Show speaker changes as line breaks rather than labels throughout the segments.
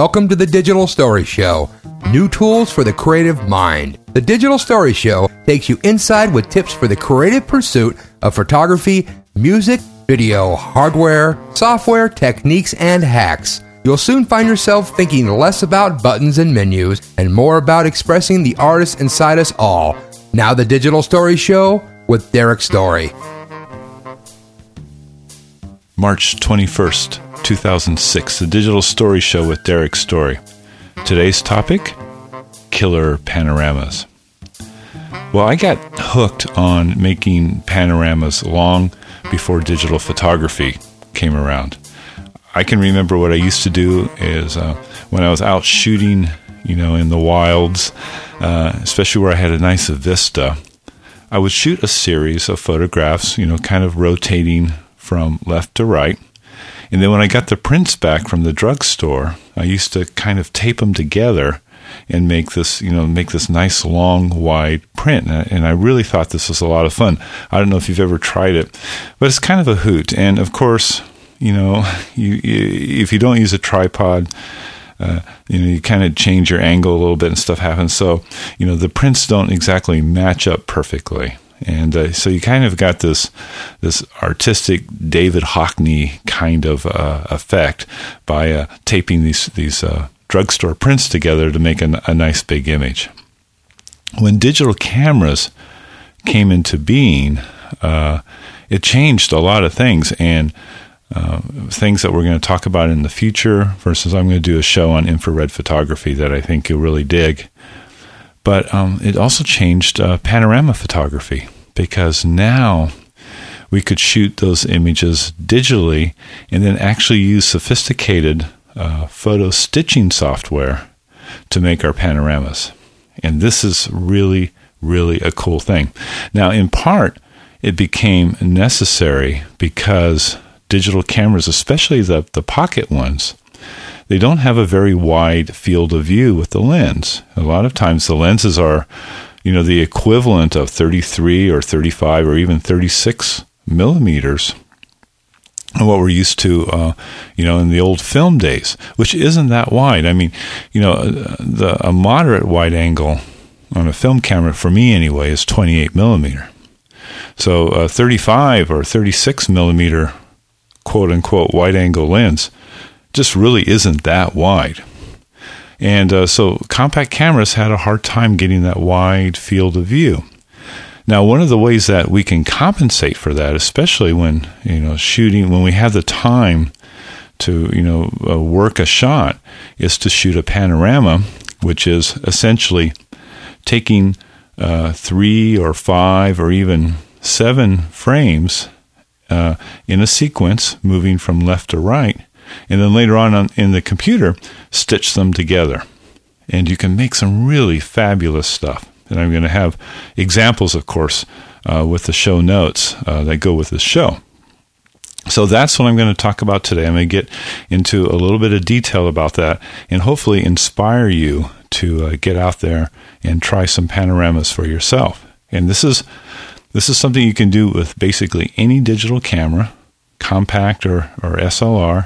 Welcome to the Digital Story Show. New tools for the creative mind. The Digital Story Show takes you inside with tips for the creative pursuit of photography, music, video, hardware, software, techniques, and hacks. You'll soon find yourself thinking less about buttons and menus and more about expressing the artist inside us all. Now the Digital Story Show with Derek Story.
March 21st, 2006, the Digital Story Show with Derek Story. Today's topic, killer panoramas. Well, I got hooked on making panoramas long before digital photography came around. I can remember what I used to do is when I was out shooting, in the wilds, especially where I had a nice vista, I would shoot a series of photographs, kind of rotating from left to right. And then when I got the prints back from the drugstore, I used to kind of tape them together and make this nice long wide print. And I really thought this was a lot of fun. I don't know if you've ever tried it, but it's kind of a hoot. And of course, if you don't use a tripod, you kind of change your angle a little bit and stuff happens. So, the prints don't exactly match up perfectly. And so you kind of got this artistic David Hockney kind of effect by taping these drugstore prints together to make a nice big image. When digital cameras came into being, it changed a lot of things, and things that we're going to talk about in the future versus I'm going to do a show on infrared photography that I think you'll really dig. But it also changed panorama photography, because now we could shoot those images digitally and then actually use sophisticated photo stitching software to make our panoramas. And this is really, really a cool thing. Now, in part, it became necessary because digital cameras, especially the pocket ones, they don't have a very wide field of view with the lens. A lot of times the lenses are, the equivalent of 33 or 35 or even 36 millimeters. And what we're used to, in the old film days, which isn't that wide. I mean, a moderate wide angle on a film camera, for me anyway, is 28 millimeter. So a 35 or 36 millimeter quote-unquote wide-angle lens just really isn't that wide. And so compact cameras had a hard time getting that wide field of view. Now, one of the ways that we can compensate for that, especially when, shooting, when we have the time to, work a shot, is to shoot a panorama, which is essentially taking 3 or 5 or even 7 frames in a sequence, moving from left to right, and then later on in the computer, stitch them together. And you can make some really fabulous stuff. And I'm going to have examples, of course, with the show notes that go with this show. So that's what I'm going to talk about today. I'm going to get into a little bit of detail about that and hopefully inspire you to get out there and try some panoramas for yourself. And this is something you can do with basically any digital camera, compact or SLR,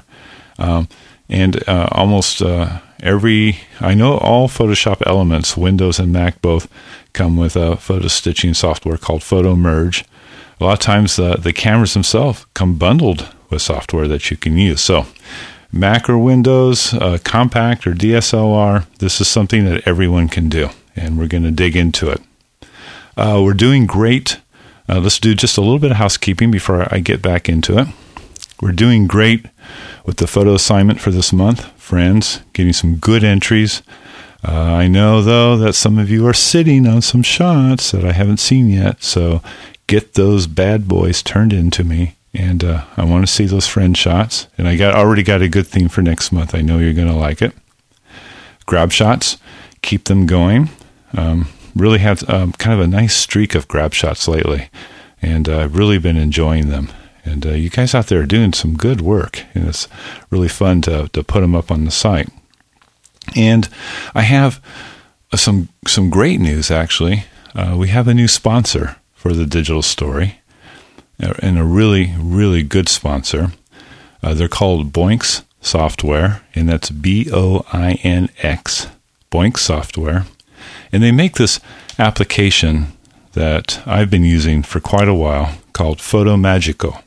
and almost every. I know all Photoshop elements, Windows and Mac both, come with a photo stitching software called PhotoMerge. A lot of times the cameras themselves come bundled with software that you can use. So Mac or Windows, compact or DSLR, this is something that everyone can do, and we're going to dig into it. We're doing great. Let's do just a little bit of housekeeping before I get back into it. We're doing great with the photo assignment for this month, friends, getting some good entries. I know, though, that some of you are sitting on some shots that I haven't seen yet, so get those bad boys turned into me, and I want to see those friend shots. And I already got a good theme for next month. I know you're going to like it. Grab shots, keep them going. Really have kind of a nice streak of grab shots lately, and I've really been enjoying them. And you guys out there are doing some good work, and it's really fun to put them up on the site. And I have some great news, actually. We have a new sponsor for the Digital Story, and a really, really good sponsor. They're called Boinks Software, and that's BOINX, Boinx Software. And they make this application that I've been using for quite a while called Photomagico.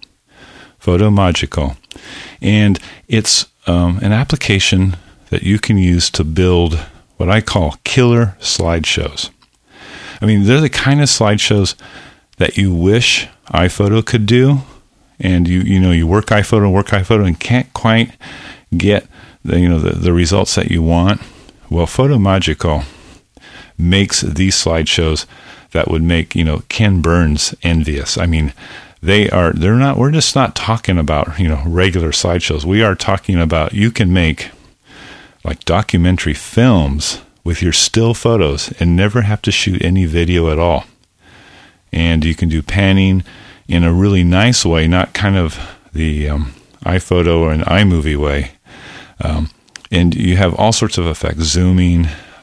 And it's an application that you can use to build what I call killer slideshows. I mean, they're the kind of slideshows that you wish iPhoto could do, and you work iPhoto and can't quite get the results that you want. Well, Photomagico makes these slideshows that would make Ken Burns envious. I mean, we're just not talking about regular slideshows. We are talking about you can make like documentary films with your still photos and never have to shoot any video at all. And you can do panning in a really nice way, not kind of the iPhoto or an iMovie way. And you have all sorts of effects, zooming,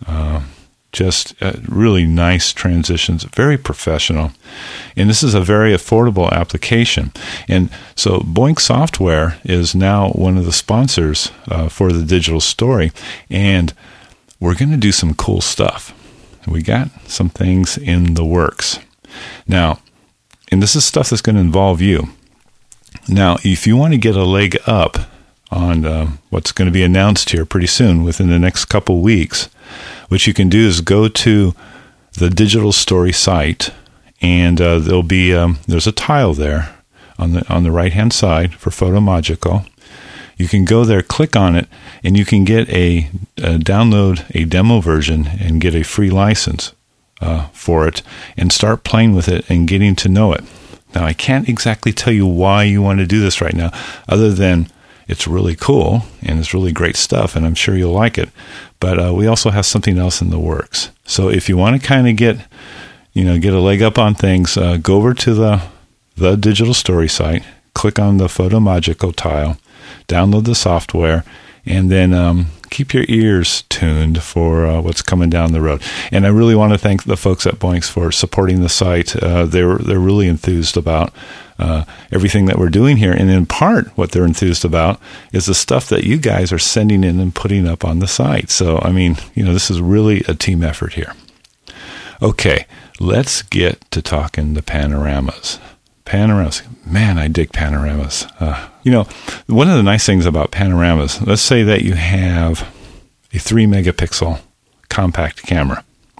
just really nice transitions, very professional. And this is a very affordable application. And so Boinx Software is now one of the sponsors for the Digital Story. And we're going to do some cool stuff. We got some things in the works. Now, and this is stuff that's going to involve you. Now, if you want to get a leg up on what's going to be announced here pretty soon, within the next couple weeks, what you can do is go to the Digital Story site, and there'll be there's a tile there on the right hand side for Photomagico. You can go there, click on it, and you can get download a demo version and get a free license for it and start playing with it and getting to know it. Now, I can't exactly tell you why you want to do this right now, other than it's really cool and it's really great stuff, and I'm sure you'll like it. But we also have something else in the works. So if you want to kind of get a leg up on things, go over to the Digital Story site, click on the Photomagico tile, download the software, and then keep your ears tuned for what's coming down the road. And I really want to thank the folks at Boinx for supporting the site. They're really enthused about everything that we're doing here. And in part, what they're enthused about is the stuff that you guys are sending in and putting up on the site. So, I mean, this is really a team effort here. Okay, let's get to talking the panoramas. Panoramas. Man, I dig panoramas. One of the nice things about panoramas, let's say that you have a 3 megapixel compact camera.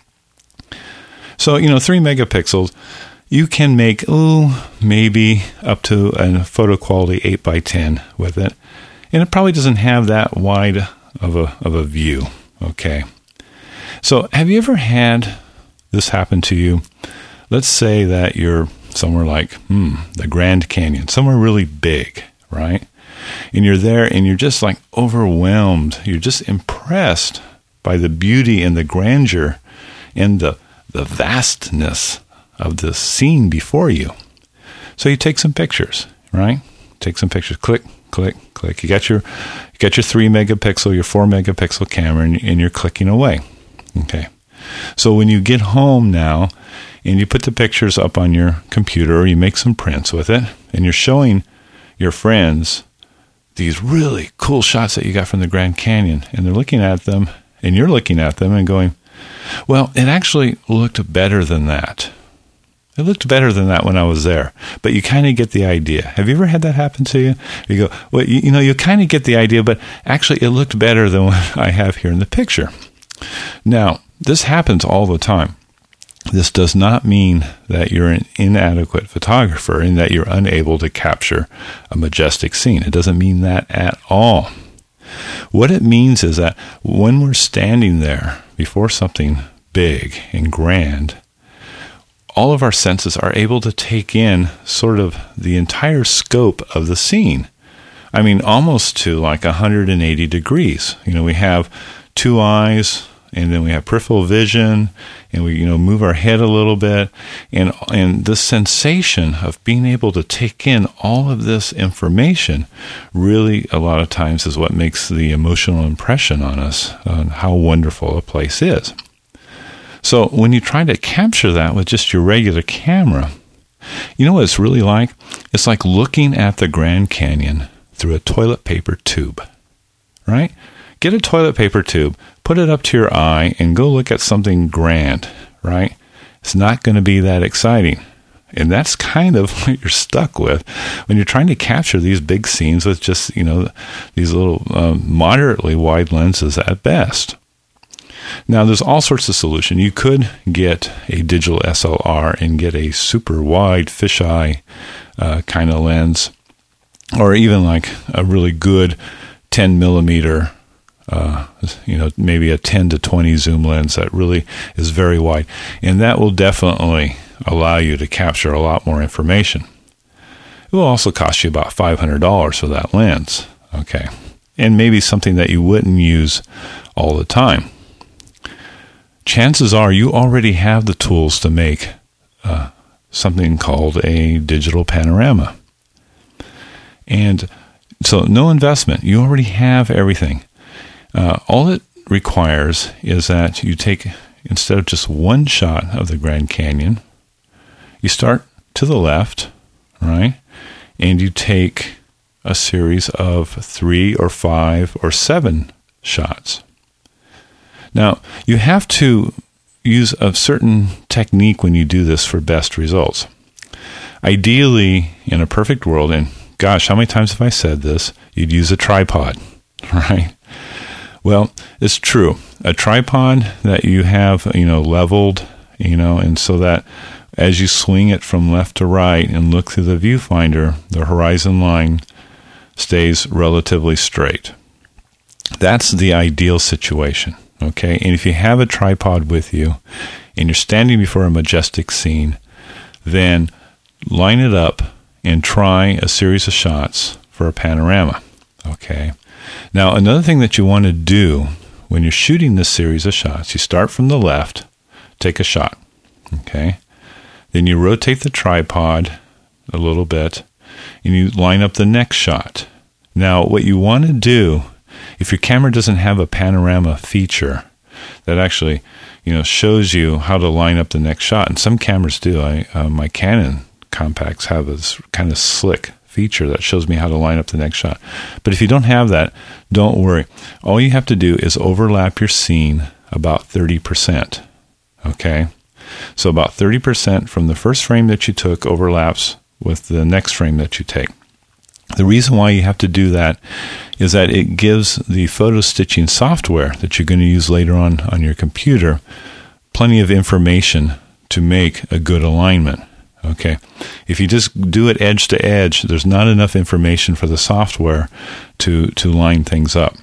So, 3 megapixels, you can make, maybe up to a photo quality 8x10 with it. And it probably doesn't have that wide of a view. Okay. So have you ever had this happen to you? Let's say that you're somewhere like the Grand Canyon, somewhere really big, right? And you're there and you're just like overwhelmed. You're just impressed by the beauty and the grandeur and the vastness of the scene before you. So you take some pictures, right? Take some pictures. Click, click, click. You got your 3 megapixel, your 4 megapixel camera, and you're clicking away. Okay. So when you get home now and you put the pictures up on your computer, or you make some prints with it, and you're showing your friends these really cool shots that you got from the Grand Canyon, and they're looking at them, and you're looking at them and going, well, it actually looked better than that. It looked better than that when I was there. But you kind of get the idea. Have you ever had that happen to you? You go, well, you kind of get the idea, but actually it looked better than what I have here in the picture. Now, this happens all the time. This does not mean that you're an inadequate photographer and that you're unable to capture a majestic scene. It doesn't mean that at all. What it means is that when we're standing there before something big and grand, all of our senses are able to take in sort of the entire scope of the scene. I mean, almost to like 180 degrees. We have two eyes, and then we have peripheral vision, and we move our head a little bit, and the sensation of being able to take in all of this information really a lot of times is what makes the emotional impression on us on how wonderful a place is. So when you try to capture that with just your regular camera, you know what it's really like? It's like looking at the Grand Canyon through a toilet paper tube. right? Get a toilet paper tube, put it up to your eye, and go look at something grand, right? It's not going to be that exciting. And that's kind of what you're stuck with when you're trying to capture these big scenes with just, these little moderately wide lenses at best. Now, there's all sorts of solutions. You could get a digital SLR and get a super wide fisheye kind of lens, or even like a really good 10 millimeter, maybe a 10 to 20 zoom lens that really is very wide. And that will definitely allow you to capture a lot more information. It will also cost you about $500 for that lens, okay? And maybe something that you wouldn't use all the time. Chances are you already have the tools to make something called a digital panorama. And so no investment. You already have everything. All it requires is that you take, instead of just one shot of the Grand Canyon, you start to the left, right? And you take a series of 3 or 5 or 7 shots. Now, you have to use a certain technique when you do this for best results. Ideally, in a perfect world, and gosh, how many times have I said this? You'd use a tripod, right? Well, it's true. A tripod that you have, leveled, and so that as you swing it from left to right and look through the viewfinder, the horizon line stays relatively straight. That's the ideal situation. Okay, and if you have a tripod with you and you're standing before a majestic scene, then line it up and try a series of shots for a panorama. Okay, now another thing that you want to do when you're shooting this series of shots, you start from the left, take a shot. Okay, then you rotate the tripod a little bit and you line up the next shot. Now, what you want to do, if your camera doesn't have a panorama feature that actually, shows you how to line up the next shot, and some cameras do. My Canon compacts have this kind of slick feature that shows me how to line up the next shot. But if you don't have that, don't worry. All you have to do is overlap your scene about 30%. Okay? So about 30% from the first frame that you took overlaps with the next frame that you take. The reason why you have to do that is that it gives the photo stitching software that you're going to use later on your computer plenty of information to make a good alignment. Okay, if you just do it edge to edge, there's not enough information for the software to line things up.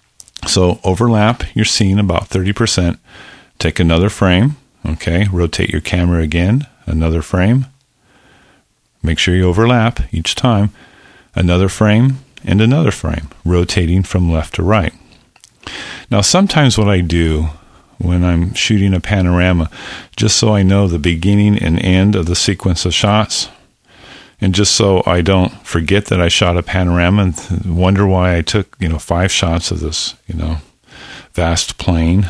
So overlap your scene about 30%, take another frame, okay, rotate your camera again, another frame, make sure you overlap each time, another frame, and another frame, rotating from left to right. Now, sometimes what I do when I'm shooting a panorama, just so I know the beginning and end of the sequence of shots, and just so I don't forget that I shot a panorama and wonder why I took, 5 shots of this, vast plain.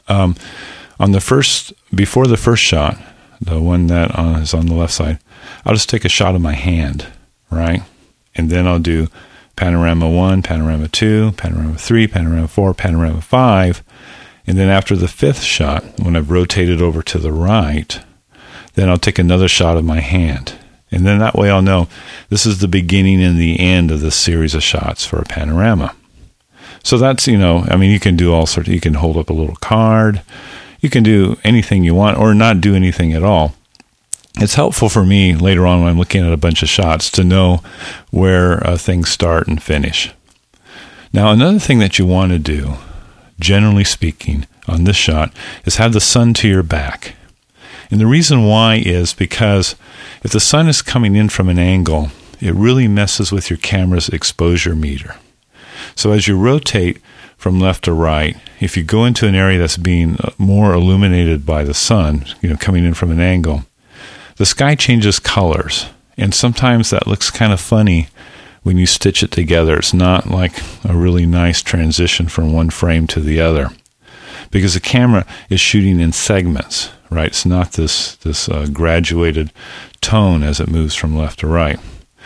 Before the first shot, the one that is on the left side, I'll just take a shot of my hand, right? And then I'll do panorama 1, panorama 2, panorama 3, panorama 4, panorama 5. And then after the 5th shot, when I've rotated over to the right, then I'll take another shot of my hand. And then that way I'll know this is the beginning and the end of this series of shots for a panorama. So that's, you can do all sorts. You can hold up a little card. You can do anything you want or not do anything at all. It's helpful for me later on when I'm looking at a bunch of shots to know where things start and finish. Now, another thing that you want to do, generally speaking, on this shot is have the sun to your back. And the reason why is because if the sun is coming in from an angle, it really messes with your camera's exposure meter. So as you rotate from left to right, if you go into an area that's being more illuminated by the sun, coming in from an angle, the sky changes colors, and sometimes that looks kind of funny when you stitch it together. It's not like a really nice transition from one frame to the other, because the camera is shooting in segments, right? It's not this graduated tone as it moves from left to right.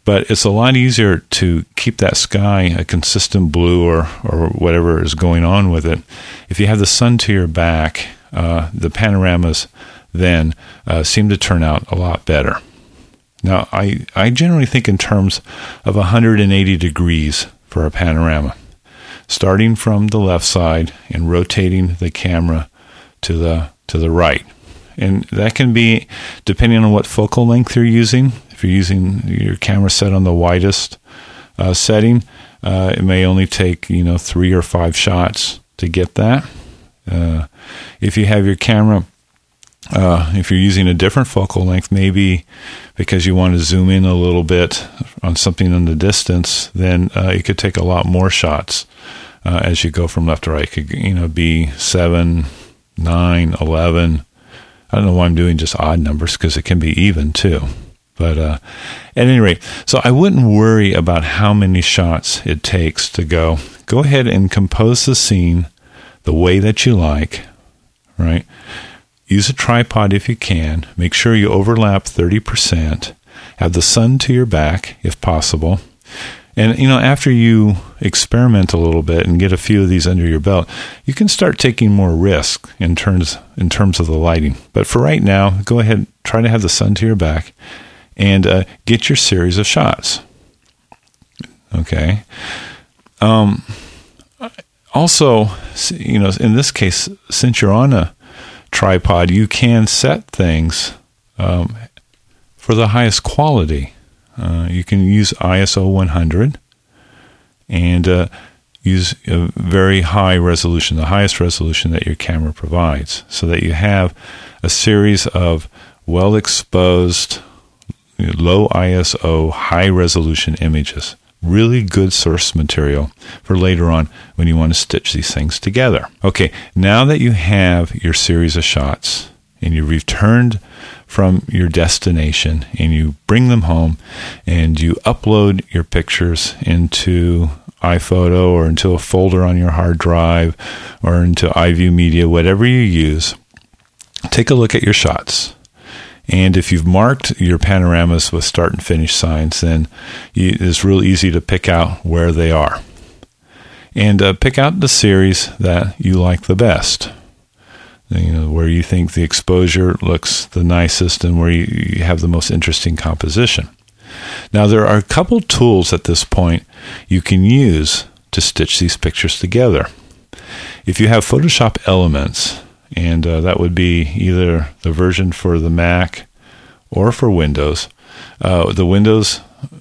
But it's a lot easier to keep that sky a consistent blue or whatever is going on with it. If you have the sun to your back, the panoramas then seem to turn out a lot better. Now, I generally think in terms of 180 degrees for a panorama, starting from the left side and rotating the camera to the right. And that can be depending on what focal length you're using. If you're using your camera set on the widest setting, it may only take 3 or 5 shots to get that. If you have your camera, if you're using a different focal length, maybe because you want to zoom in a little bit on something in the distance, then it could take a lot more shots as you go from left to right. It could be 7, 9, 11. I don't know why I'm doing just odd numbers, because it can be even too. But at any rate, so I wouldn't worry about how many shots it takes to go. Go ahead and compose the scene the way that you like, right? Use a tripod if you can. Make sure you overlap 30%. Have the sun to your back if possible. And, after you experiment a little bit and get a few of these under your belt, you can start taking more risk in terms of the lighting. But for right now, go ahead, try to have the sun to your back and get your series of shots. Okay. Also, in this case, since you're on a tripod, you can set things for the highest quality. You can use ISO 100 and use a very high resolution, the highest resolution that your camera provides, so that you have a series of well-exposed, low ISO, high-resolution images. Really good source material for later on when you want to stitch these things together. Okay, now that you have your series of shots and you've returned from your destination and you bring them home and you upload your pictures into iPhoto or into a folder on your hard drive or into iView Media, whatever you use, take a look at your shots. And if you've marked your panoramas with start and finish signs, then it's real easy to pick out where they are. And pick out the series that you like the best. Where you think the exposure looks the nicest and where you have the most interesting composition. Now, there are a couple tools at this point you can use to stitch these pictures together. If you have Photoshop Elements, and that would be either the version for the Mac or for Windows. The Windows,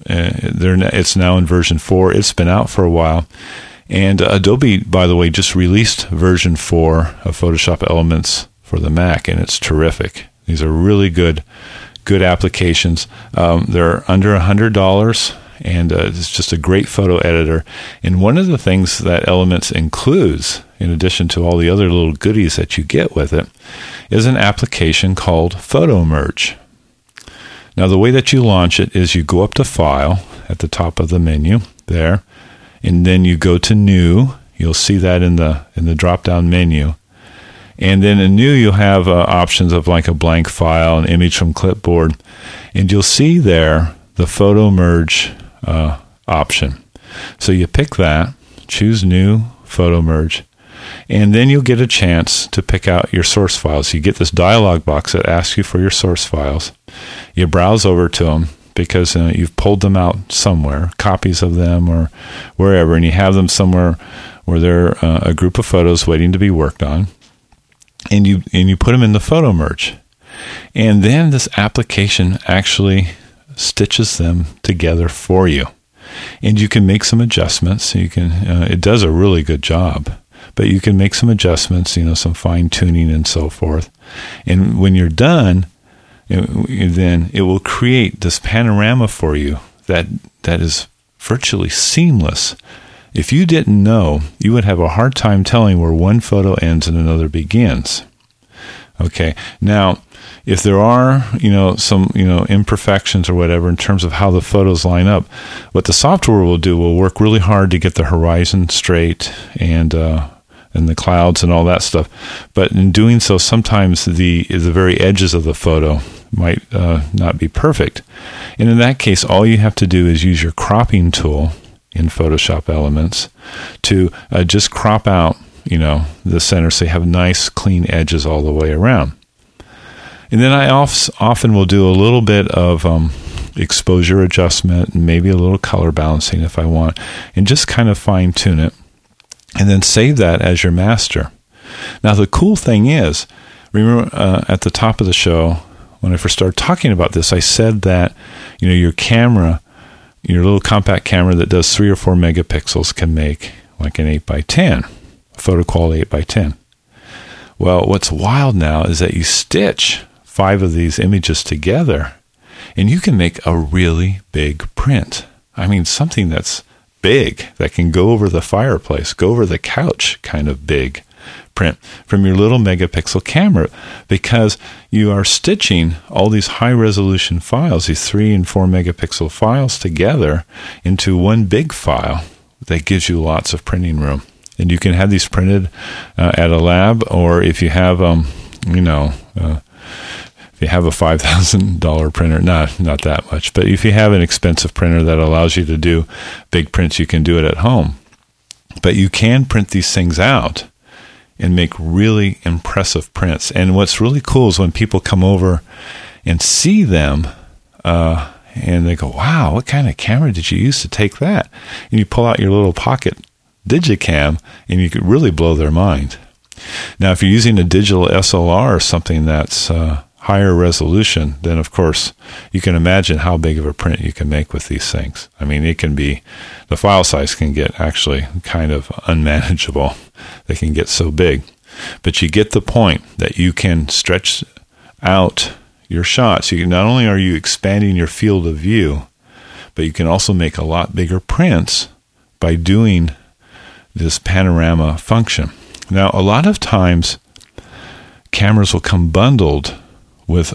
it's now in version 4. It's been out for a while. And Adobe, by the way, just released version 4 of Photoshop Elements for the Mac, and it's terrific. These are really good applications. They're under $100, and it's just a great photo editor. And one of the things that Elements includes, in addition to all the other little goodies that you get with it, is an application called PhotoMerge. Now, the way that you launch it is you go up to File at the top of the menu there, and then you go to New. You'll see that in the drop-down menu. And then in New, you'll have options of like a blank file, an image from clipboard, and you'll see there the PhotoMerge option. So you pick that, choose New, PhotoMerge, and then you'll get a chance to pick out your source files. You get this dialog box that asks you for your source files. You browse over to them because you've pulled them out somewhere, copies of them or wherever, and you have them somewhere where they're a group of photos waiting to be worked on. And you put them in the PhotoMerge. And then this application actually stitches them together for you. And you can make some adjustments. You can it does a really good job. But you can make some adjustments, some fine tuning and so forth. And when you're done, then it will create this panorama for you that is virtually seamless. If you didn't know, you would have a hard time telling where one photo ends and another begins. Okay. Now, if there are, some, imperfections or whatever in terms of how the photos line up, what the software will work really hard to get the horizon straight and the clouds and all that stuff. But in doing so, sometimes the very edges of the photo might not be perfect. And in that case, all you have to do is use your cropping tool in Photoshop Elements to just crop out, the center so you have nice clean edges all the way around. And then I often will do a little bit of exposure adjustment and maybe a little color balancing if I want, and just kind of fine tune it, and then save that as your master. Now, the cool thing is, remember at the top of the show, when I first started talking about this, I said that, your camera, your little compact camera that does 3 or 4 megapixels can make like an 8x10, a photo quality 8x10. Well, what's wild now is that you stitch 5 of these images together, and you can make a really big print. I mean, something that's big, that can go over the fireplace, go over the couch kind of big print from your little megapixel camera, because you are stitching all these high resolution files, these 3 and 4 megapixel files together into one big file that gives you lots of printing room. And you can have these printed at a lab, or if you have, if you have a $5,000 printer, not that much, but if you have an expensive printer that allows you to do big prints, you can do it at home. But you can print these things out and make really impressive prints. And what's really cool is when people come over and see them, and they go, wow, what kind of camera did you use to take that? And you pull out your little pocket Digicam, and you could really blow their mind. Now, if you're using a digital SLR or something that's higher resolution, then of course you can imagine how big of a print you can make with these things. I mean, the file size can get actually kind of unmanageable. They can get so big. But you get the point that you can stretch out your shots. Not only are you expanding your field of view, but you can also make a lot bigger prints by doing this panorama function. Now, a lot of times cameras will come bundled with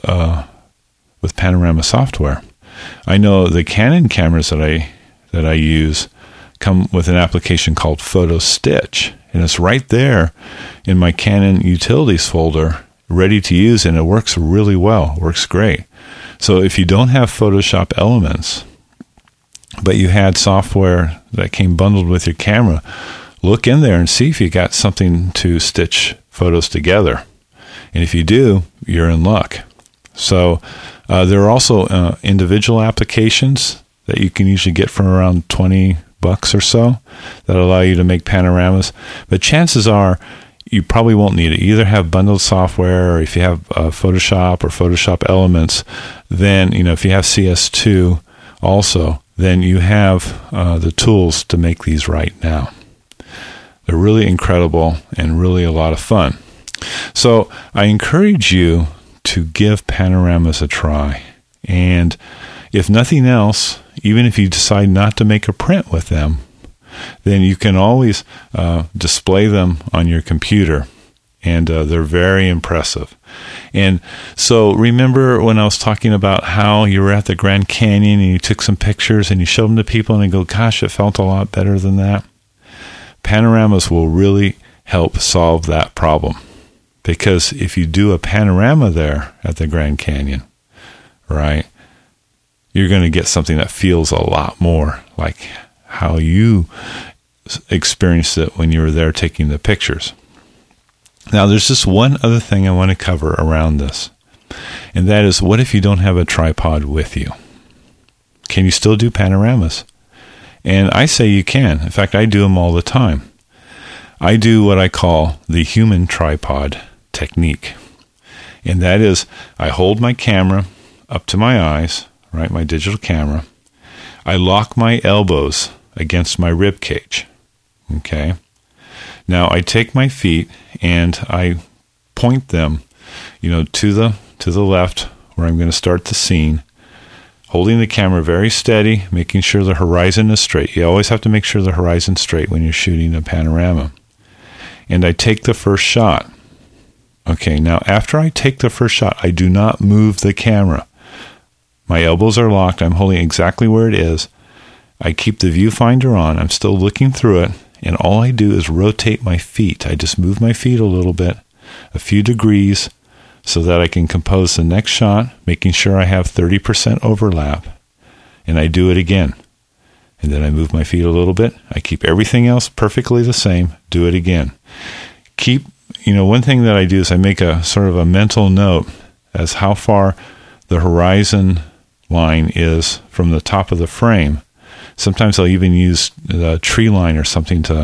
panorama software. I know the Canon cameras that I use come with an application called PhotoStitch, and it's right there in my Canon Utilities folder, ready to use, and it works really well. It works great. So if you don't have Photoshop Elements, but you had software that came bundled with your camera, look in there and see if you got something to stitch photos together. And if you do, you're in luck. So there are also individual applications that you can usually get for around $20 or so that allow you to make panoramas. But chances are you probably won't need it. You either have bundled software, or if you have Photoshop or Photoshop Elements, then, if you have CS2 also, then you have the tools to make these right now. They're really incredible and really a lot of fun. So I encourage you to give panoramas a try. And if nothing else, even if you decide not to make a print with them, then you can always display them on your computer. And they're very impressive. And so remember when I was talking about how you were at the Grand Canyon and you took some pictures and you showed them to people and they go, gosh, it felt a lot better than that? Panoramas will really help solve that problem. Because if you do a panorama there at the Grand Canyon, right, you're going to get something that feels a lot more like how you experienced it when you were there taking the pictures. Now, there's just one other thing I want to cover around this, and that is, what if you don't have a tripod with you? Can you still do panoramas? And I say you can. In fact, I do them all the time. I do what I call the human tripod technique. And that is, I hold my camera up to my eyes, right, my digital camera. I lock my elbows against my rib cage. Okay. Now I take my feet and I point them, to the left where I'm going to start the scene, holding the camera very steady, making sure the horizon is straight. You always have to make sure the horizon's straight when you're shooting a panorama. And I take the first shot. Okay, now after I take the first shot, I do not move the camera. My elbows are locked. I'm holding exactly where it is. I keep the viewfinder on. I'm still looking through it. And all I do is rotate my feet. I just move my feet a little bit, a few degrees, so that I can compose the next shot, making sure I have 30% overlap, and I do it again. And then I move my feet a little bit. I keep everything else perfectly the same, do it again. One thing that I do is I make a sort of a mental note as how far the horizon line is from the top of the frame. Sometimes I'll even use the tree line or something to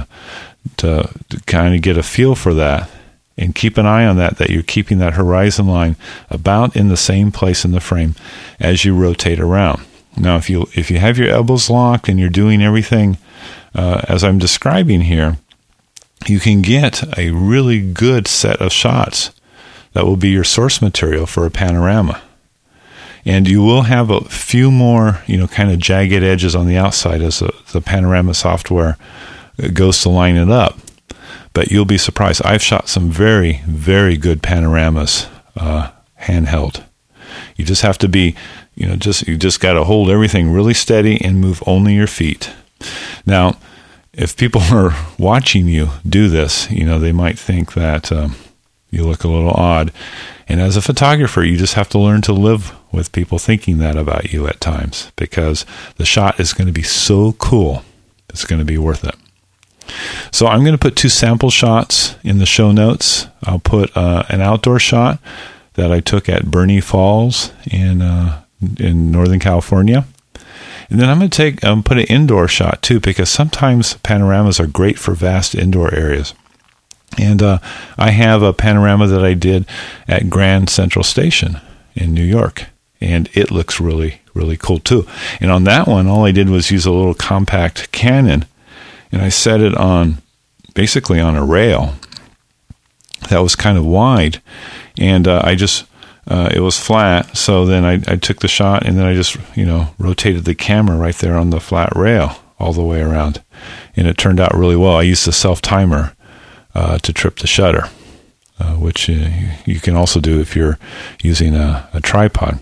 kind of get a feel for that, and keep an eye on that you're keeping that horizon line about in the same place in the frame as you rotate around. Now, if you have your elbows locked and you're doing everything as I'm describing here, you can get a really good set of shots that will be your source material for a panorama. And you will have a few more, kind of jagged edges on the outside as the panorama software goes to line it up. But you'll be surprised. I've shot some very, very good panoramas handheld. You just have to be, you just got to hold everything really steady and move only your feet. Now, if people are watching you do this, they might think that you look a little odd. And as a photographer, you just have to learn to live with people thinking that about you at times, because the shot is going to be so cool. It's going to be worth it. So I'm going to put 2 sample shots in the show notes. I'll put an outdoor shot that I took at Bernie Falls in Northern California. And then I'm going to put an indoor shot too, because sometimes panoramas are great for vast indoor areas. And I have a panorama that I did at Grand Central Station in New York, and it looks really, really cool too. And on that one, all I did was use a little compact Canon, and I set it basically on a rail that was kind of wide, and it was flat. So then I took the shot, and then I just rotated the camera right there on the flat rail all the way around, and it turned out really well. I used a self timer to trip the shutter, which you can also do if you're using a tripod.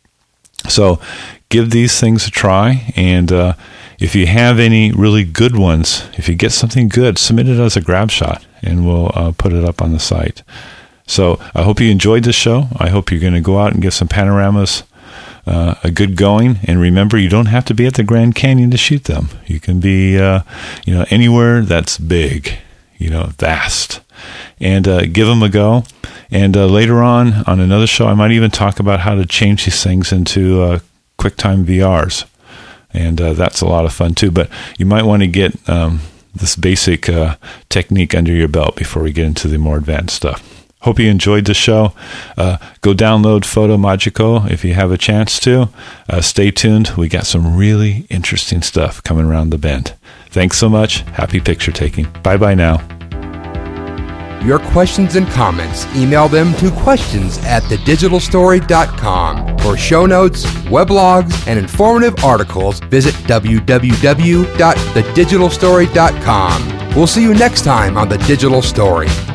So give these things a try, and if you have any really good ones, if you get something good, submit it as a grab shot, and we'll put it up on the site. So I hope you enjoyed this show. I hope you're going to go out and give some panoramas a good going. And remember, you don't have to be at the Grand Canyon to shoot them. You can be anywhere that's big, vast, and give them a go. And later on another show, I might even talk about how to change these things into QuickTime VRs. And that's a lot of fun too. But you might want to get this basic technique under your belt before we get into the more advanced stuff. Hope you enjoyed the show. Go download Photo Magico if you have a chance to. Stay tuned. We got some really interesting stuff coming around the bend. Thanks so much. Happy picture taking. Bye-bye now.
Your questions and comments, email them to questions@thedigitalstory.com. For show notes, weblogs, and informative articles, visit www.thedigitalstory.com. We'll see you next time on The Digital Story.